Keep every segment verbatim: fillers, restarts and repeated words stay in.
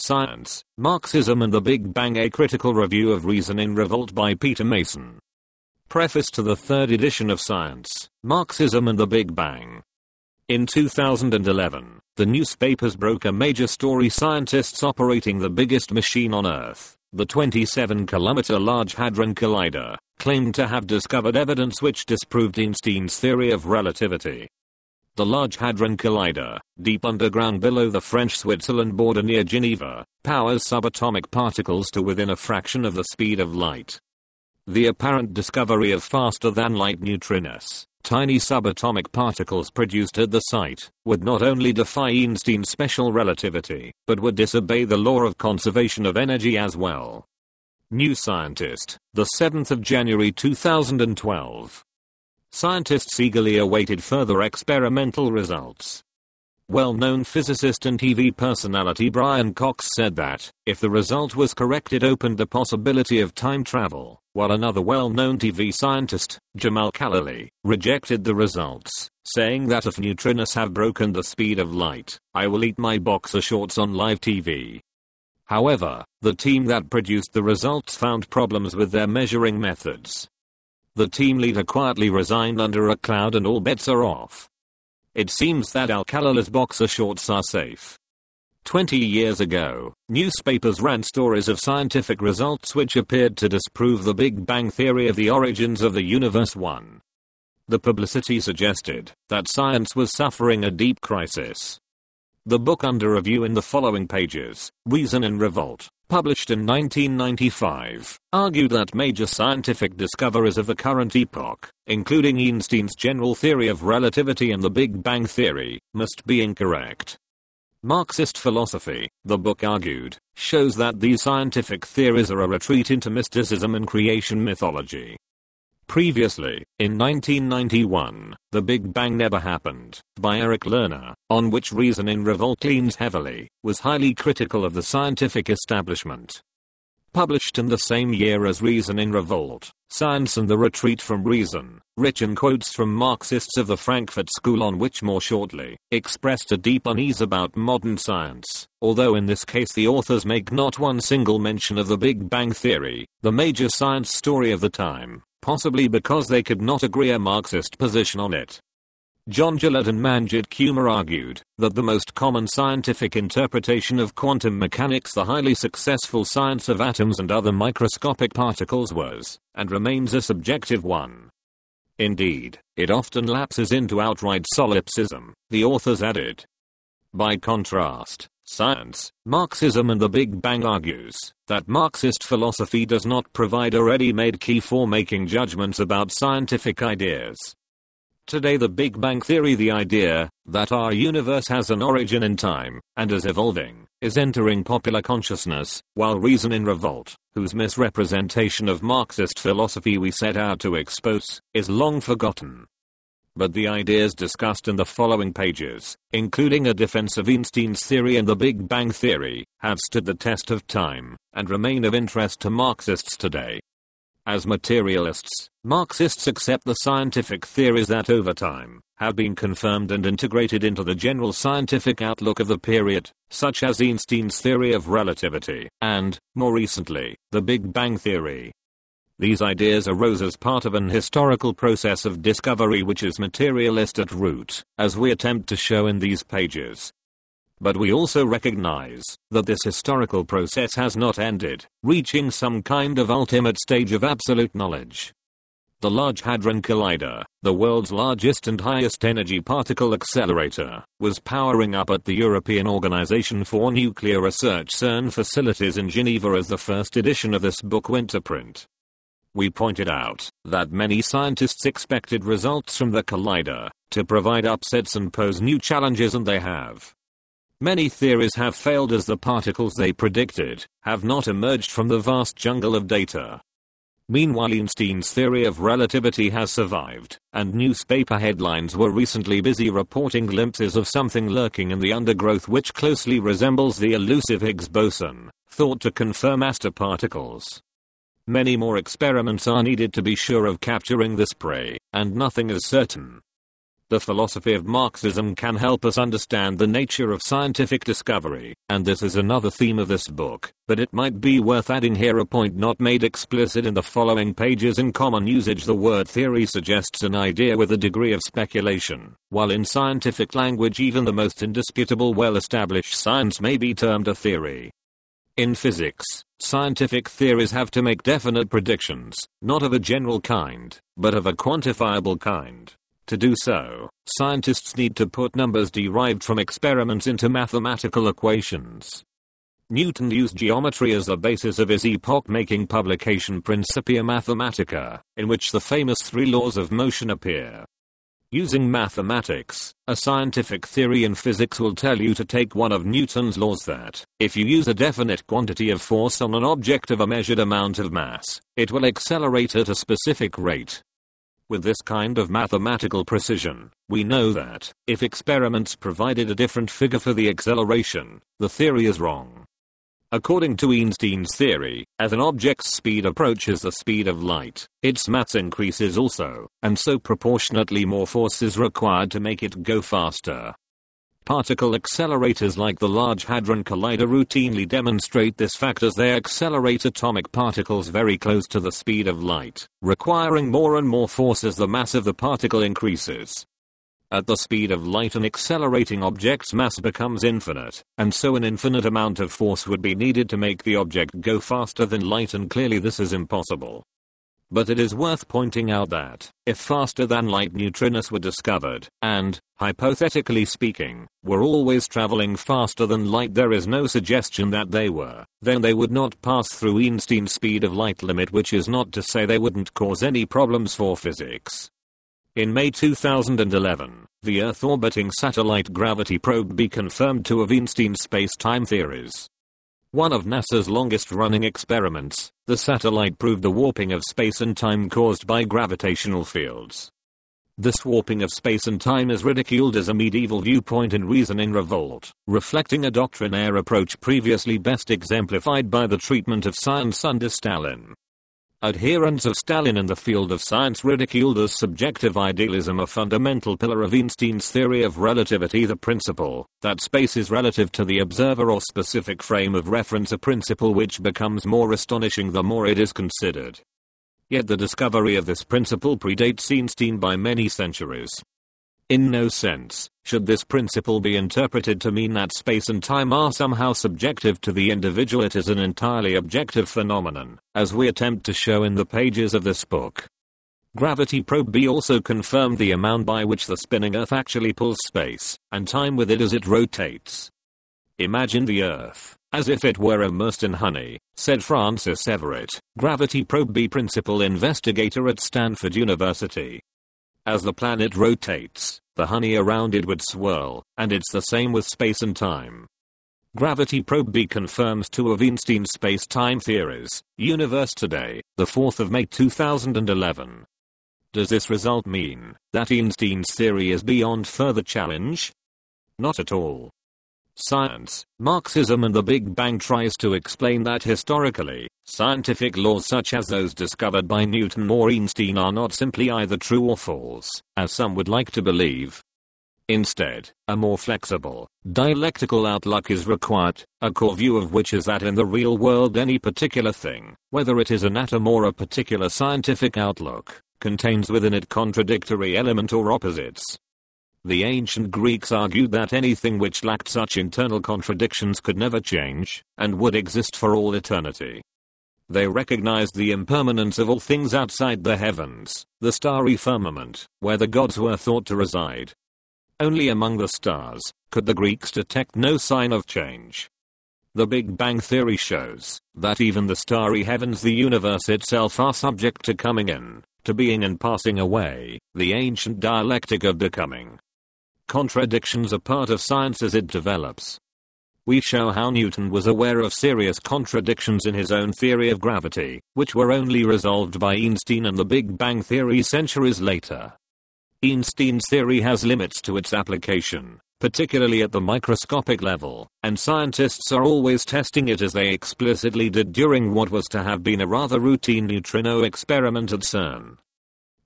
Science, Marxism and the Big Bang, a critical review of Reason in Revolt by Peter Mason. Preface to the third edition of Science, Marxism and the Big Bang. In two thousand eleven, the newspapers broke a major story: scientists operating the biggest machine on Earth, the twenty-seven kilometer Large Hadron Collider, claimed to have discovered evidence which disproved Einstein's theory of relativity. The Large Hadron Collider, deep underground below the French-Switzerland border near Geneva, powers subatomic particles to within a fraction of the speed of light. The apparent discovery of faster-than-light neutrinos, tiny subatomic particles produced at the site, would not only defy Einstein's special relativity, but would disobey the law of conservation of energy as well. New Scientist, the seventh of January two thousand twelve. Scientists eagerly awaited further experimental results. Well-known physicist and T V personality Brian Cox said that, if the result was correct, it opened the possibility of time travel, while another well-known T V scientist, Jamal Khalili, rejected the results, saying that if neutrinos have broken the speed of light, I will eat my boxer shorts on live T V. However, the team that produced the results found problems with their measuring methods. The team leader quietly resigned under a cloud and all bets are off. It seems that Al-Khalili's boxer shorts are safe. Twenty years ago, newspapers ran stories of scientific results which appeared to disprove the Big Bang theory of the origins of the universe. one. The publicity suggested that science was suffering a deep crisis. The book under review in the following pages, Reason in Revolt, published in nineteen ninety-five, argued that major scientific discoveries of the current epoch, including Einstein's general theory of relativity and the Big Bang theory, must be incorrect. Marxist philosophy, the book argued, shows that these scientific theories are a retreat into mysticism and creation mythology. Previously, in nineteen ninety-one, The Big Bang Never Happened, by Eric Lerner, on which Reason in Revolt leans heavily, was highly critical of the scientific establishment. Published in the same year as Reason in Revolt, Science and the Retreat from Reason, rich in quotes from Marxists of the Frankfurt School on which more shortly, expressed a deep unease about modern science, although in this case the authors make not one single mention of the Big Bang theory, the major science story of the time, possibly because they could not agree a Marxist position on it. John Gillett and Manjit Kumar argued that the most common scientific interpretation of quantum mechanics, the highly successful science of atoms and other microscopic particles, was, and remains, a subjective one. Indeed, it often lapses into outright solipsism, the authors added. By contrast, Science, Marxism and the Big Bang argues that Marxist philosophy does not provide a ready-made key for making judgments about scientific ideas. Today the Big Bang theory, the idea that our universe has an origin in time and is evolving, is entering popular consciousness, while Reason in Revolt, whose misrepresentation of Marxist philosophy we set out to expose, is long forgotten. But the ideas discussed in the following pages, including a defense of Einstein's theory and the Big Bang theory, have stood the test of time and remain of interest to Marxists today. As materialists, Marxists accept the scientific theories that over time have been confirmed and integrated into the general scientific outlook of the period, such as Einstein's theory of relativity and, more recently, the Big Bang theory. These ideas arose as part of an historical process of discovery which is materialist at root, as we attempt to show in these pages. But we also recognize that this historical process has not ended, reaching some kind of ultimate stage of absolute knowledge. The Large Hadron Collider, the world's largest and highest energy particle accelerator, was powering up at the European Organization for Nuclear Research (CERN) facilities in Geneva as the first edition of this book went to print. We pointed out that many scientists expected results from the collider to provide upsets and pose new challenges, and they have. Many theories have failed as the particles they predicted have not emerged from the vast jungle of data. Meanwhile, Einstein's theory of relativity has survived, and newspaper headlines were recently busy reporting glimpses of something lurking in the undergrowth which closely resembles the elusive Higgs boson, thought to confirm astroparticles. Many more experiments are needed to be sure of capturing this prey, and nothing is certain. The philosophy of Marxism can help us understand the nature of scientific discovery, and this is another theme of this book, but it might be worth adding here a point not made explicit in the following pages. In common usage, the word theory suggests an idea with a degree of speculation, while in scientific language even the most indisputable well-established science may be termed a theory. In physics, scientific theories have to make definite predictions, not of a general kind, but of a quantifiable kind. To do so, scientists need to put numbers derived from experiments into mathematical equations. Newton used geometry as the basis of his epoch-making publication Principia Mathematica, in which the famous three laws of motion appear. Using mathematics, a scientific theory in physics will tell you to take one of Newton's laws that, if you use a definite quantity of force on an object of a measured amount of mass, it will accelerate at a specific rate. With this kind of mathematical precision, we know that, if experiments provided a different figure for the acceleration, the theory is wrong. According to Einstein's theory, as an object's speed approaches the speed of light, its mass increases also, and so proportionately more force is required to make it go faster. Particle accelerators like the Large Hadron Collider routinely demonstrate this fact as they accelerate atomic particles very close to the speed of light, requiring more and more force as the mass of the particle increases. At the speed of light, an accelerating object's mass becomes infinite, and so an infinite amount of force would be needed to make the object go faster than light, and clearly this is impossible. But it is worth pointing out that, if faster than light neutrinos were discovered, and, hypothetically speaking, were always traveling faster than light, there is no suggestion that they were, then they would not pass through Einstein's speed of light limit, which is not to say they wouldn't cause any problems for physics. In May two thousand eleven, the Earth-orbiting satellite Gravity Probe B confirmed two of Einstein's space-time theories. One of NASA's longest-running experiments, the satellite proved the warping of space and time caused by gravitational fields. This warping of space and time is ridiculed as a medieval viewpoint in Reasoning Revolt, reflecting a doctrinaire approach previously best exemplified by the treatment of science under Stalin. Adherents of Stalin in the field of science ridiculed as subjective idealism a fundamental pillar of Einstein's theory of relativity, the principle that space is relative to the observer or specific frame of reference, a principle which becomes more astonishing the more it is considered. Yet the discovery of this principle predates Einstein by many centuries. In no sense should this principle be interpreted to mean that space and time are somehow subjective to the individual. It is an entirely objective phenomenon, as we attempt to show in the pages of this book. Gravity Probe B also confirmed the amount by which the spinning Earth actually pulls space and time with it as it rotates. Imagine the Earth as if it were immersed in honey, said Francis Everett, Gravity Probe B principal investigator at Stanford University. As the planet rotates, the honey around it would swirl, and it's the same with space and time. Gravity Probe B confirms two of Einstein's space-time theories. Universe Today, the fourth of May two thousand eleven. Does this result mean that Einstein's theory is beyond further challenge? Not at all. Science, Marxism and the Big Bang tries to explain that historically, scientific laws such as those discovered by Newton or Einstein are not simply either true or false, as some would like to believe. Instead, a more flexible, dialectical outlook is required, a core view of which is that in the real world any particular thing, whether it is an atom or a particular scientific outlook, contains within it contradictory element or opposites. The ancient Greeks argued that anything which lacked such internal contradictions could never change, and would exist for all eternity. They recognized the impermanence of all things outside the heavens, the starry firmament, where the gods were thought to reside. Only among the stars could the Greeks detect no sign of change. The Big Bang theory shows that even the starry heavens, the universe itself, are subject to coming in, to being and passing away, the ancient dialectic of becoming. Contradictions are part of science as it develops. We show how Newton was aware of serious contradictions in his own theory of gravity, which were only resolved by Einstein and the Big Bang theory centuries later. Einstein's theory has limits to its application, particularly at the microscopic level, and scientists are always testing it, as they explicitly did during what was to have been a rather routine neutrino experiment at CERN.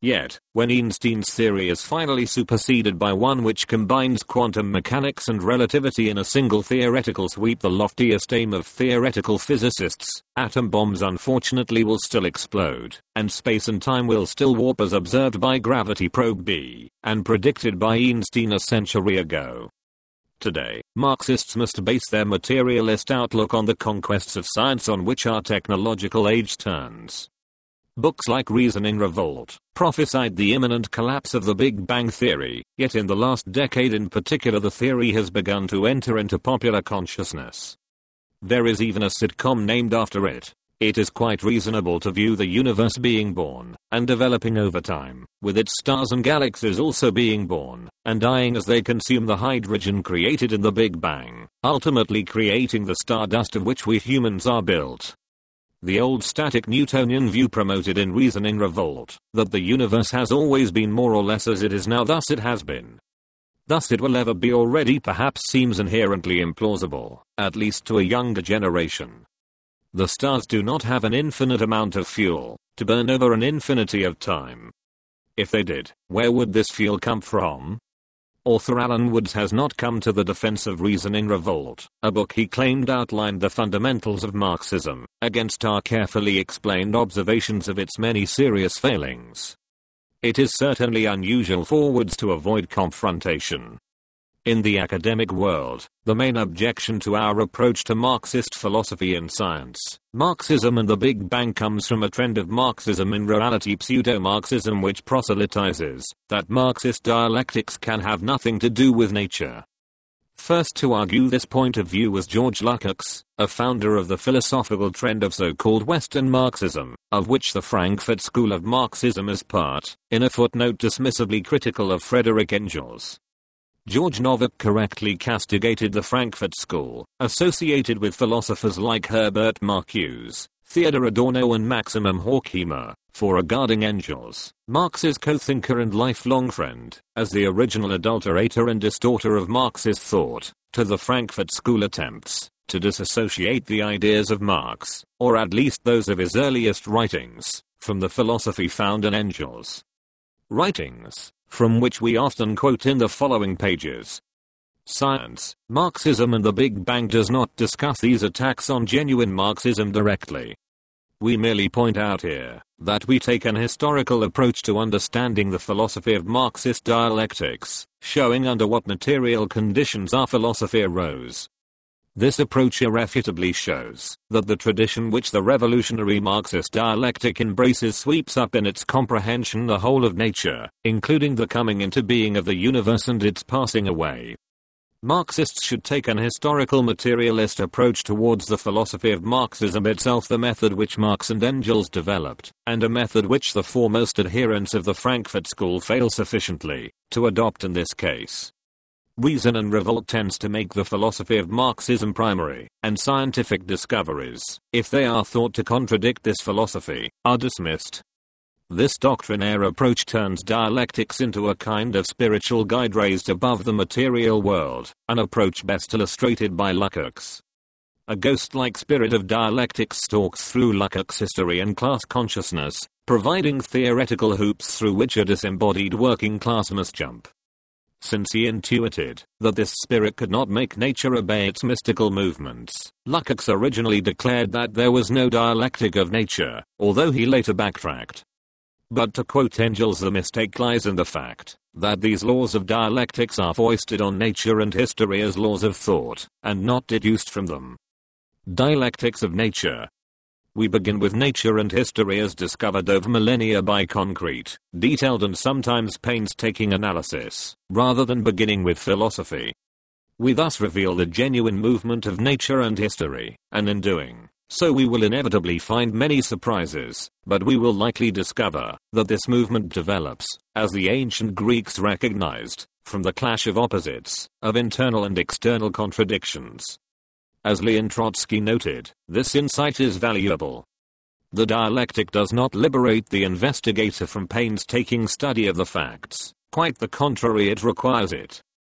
Yet, when Einstein's theory is finally superseded by one which combines quantum mechanics and relativity in a single theoretical sweep, the loftiest aim of theoretical physicists, atom bombs unfortunately will still explode, and space and time will still warp as observed by Gravity Probe B, and predicted by Einstein a century ago. Today, Marxists must base their materialist outlook on the conquests of science on which our technological age turns. Books like Reason in Revolt prophesied the imminent collapse of the Big Bang Theory, yet in the last decade in particular the theory has begun to enter into popular consciousness. There is even a sitcom named after it. It is quite reasonable to view the universe being born and developing over time, with its stars and galaxies also being born and dying as they consume the hydrogen created in the Big Bang, ultimately creating the stardust of which we humans are built. The old static Newtonian view promoted in Reason in Revolt, that the universe has always been more or less as it is now, thus it has been. Thus it will ever be already, perhaps seems inherently implausible, at least to a younger generation. The stars do not have an infinite amount of fuel to burn over an infinity of time. If they did, where would this fuel come from? Author Alan Woods has not come to the defense of Reason in Revolt, a book he claimed outlined the fundamentals of Marxism, against our carefully explained observations of its many serious failings. It is certainly unusual for Woods to avoid confrontation. In the academic world, the main objection to our approach to Marxist philosophy and science, Marxism and the Big Bang, comes from a trend of Marxism in reality pseudo-Marxism which proselytizes that Marxist dialectics can have nothing to do with nature. First to argue this point of view was George Lukács, a founder of the philosophical trend of so-called Western Marxism, of which the Frankfurt School of Marxism is part, in a footnote dismissively critical of Frederick Engels. George Novick correctly castigated the Frankfurt School, associated with philosophers like Herbert Marcuse, Theodor Adorno and Maximum Horkheimer, for regarding Engels, Marx's co-thinker and lifelong friend, as the original adulterator and distorter of Marx's thought. To the Frankfurt School attempts to disassociate the ideas of Marx, or at least those of his earliest writings, from the philosophy found in Engels' writings, from which we often quote in the following pages. Science, Marxism and the Big Bang does not discuss these attacks on genuine Marxism directly. We merely point out here that we take an historical approach to understanding the philosophy of Marxist dialectics, showing under what material conditions our philosophy arose. This approach irrefutably shows that the tradition which the revolutionary Marxist dialectic embraces sweeps up in its comprehension the whole of nature, including the coming into being of the universe and its passing away. Marxists should take an historical materialist approach towards the philosophy of Marxism itself, the method which Marx and Engels developed, and a method which the foremost adherents of the Frankfurt School fail sufficiently to adopt in this case. Reason and Revolt tends to make the philosophy of Marxism primary, and scientific discoveries, if they are thought to contradict this philosophy, are dismissed. This doctrinaire approach turns dialectics into a kind of spiritual guide raised above the material world, an approach best illustrated by Lukács. A ghost-like spirit of dialectics stalks through Lukács' history and class consciousness, providing theoretical hoops through which a disembodied working class must jump. Since he intuited that this spirit could not make nature obey its mystical movements, Lukács originally declared that there was no dialectic of nature, although he later backtracked. But to quote Engels, the mistake lies in the fact that these laws of dialectics are foisted on nature and history as laws of thought, and not deduced from them. Dialectics of nature. We begin with nature and history as discovered over millennia by concrete, detailed and sometimes painstaking analysis, rather than beginning with philosophy. We thus reveal the genuine movement of nature and history, and in doing so we will inevitably find many surprises, but we will likely discover that this movement develops, as the ancient Greeks recognized, from the clash of opposites, of internal and external contradictions. As Leon Trotsky noted, this insight is valuable. The dialectic does not liberate the investigator from painstaking study of the facts, quite the contrary, it requires it.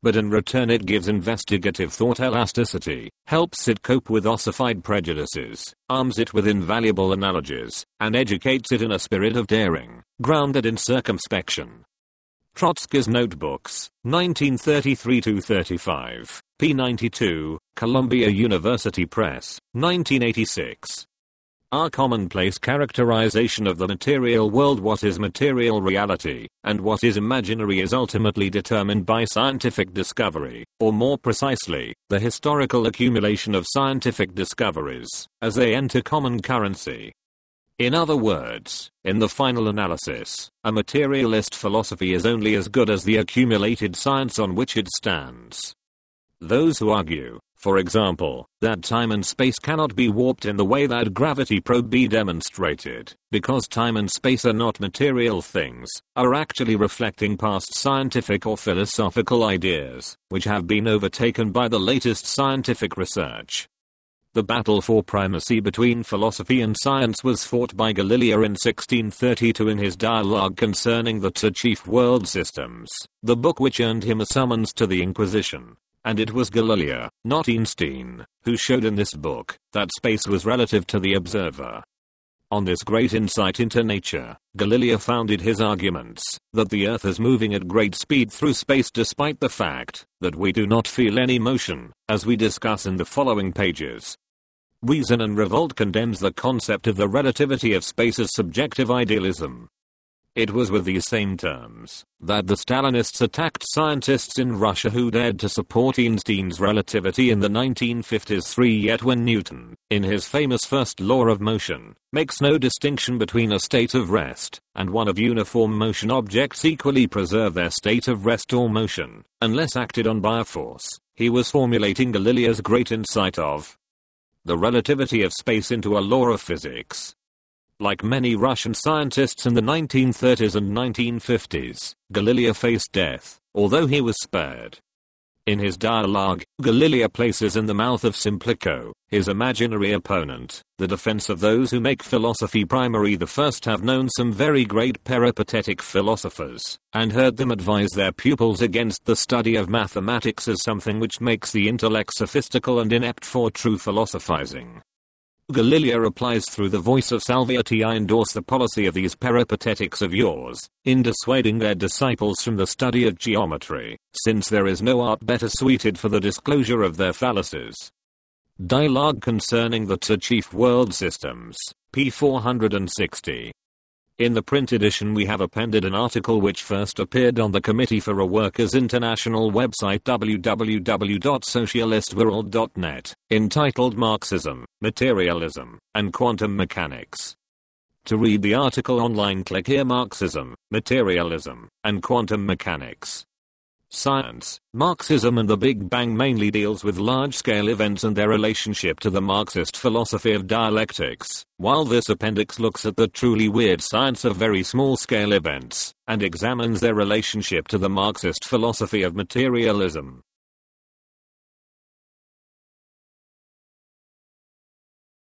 but in return it gives investigative thought elasticity, helps it cope with ossified prejudices, arms it with invaluable analogies, and educates it in a spirit of daring, grounded in circumspection. Trotsky's Notebooks, nineteen thirty-three to thirty-five, p ninety-two, Columbia University Press, nineteen eighty-six. Our commonplace characterization of the material world, what is material reality, and what is imaginary, is ultimately determined by scientific discovery, or more precisely, the historical accumulation of scientific discoveries, as they enter common currency. In other words, in the final analysis, a materialist philosophy is only as good as the accumulated science on which it stands. Those who argue, for example, that time and space cannot be warped in the way that gravity probe be demonstrated, because time and space are not material things, are actually reflecting past scientific or philosophical ideas, which have been overtaken by the latest scientific research. The battle for primacy between philosophy and science was fought by Galileo in sixteen thirty-two in his dialogue concerning the two chief world systems, the book which earned him a summons to the Inquisition. And it was Galileo, not Einstein, who showed in this book that space was relative to the observer. On this great insight into nature, Galileo founded his arguments that the Earth is moving at great speed through space despite the fact that we do not feel any motion, as we discuss in the following pages. Reason and Revolt condemns the concept of the relativity of space as subjective idealism. It was with these same terms that the Stalinists attacked scientists in Russia who dared to support Einstein's relativity in the nineteen fifties. three Yet when Newton, in his famous first law of motion, makes no distinction between a state of rest and one of uniform motion, objects equally preserve their state of rest or motion, unless acted on by a force, he was formulating Galileo's great insight of the relativity of space into a law of physics. Like many Russian scientists in the nineteen thirties and nineteen fifties, Galileo faced death, although he was spared. In his dialogue, Galileo places in the mouth of Simplico, his imaginary opponent, the defense of those who make philosophy primary. The first have known some very great peripatetic philosophers, and heard them advise their pupils against the study of mathematics as something which makes the intellect sophistical and inept for true philosophizing. Galileo replies through the voice of Salviati, I endorse the policy of these peripatetics of yours, in dissuading their disciples from the study of geometry, since there is no art better suited for the disclosure of their fallacies. Dialogue concerning the two chief world systems, p four hundred sixty. In the print edition we have appended an article which first appeared on the Committee for a Workers' International website w w w dot socialist world dot net, entitled Marxism, Materialism, and Quantum Mechanics. To read the article online, click here: Marxism, Materialism, and Quantum Mechanics. Science, Marxism and the Big Bang mainly deals with large-scale events and their relationship to the Marxist philosophy of dialectics, while this appendix looks at the truly weird science of very small-scale events, and examines their relationship to the Marxist philosophy of materialism.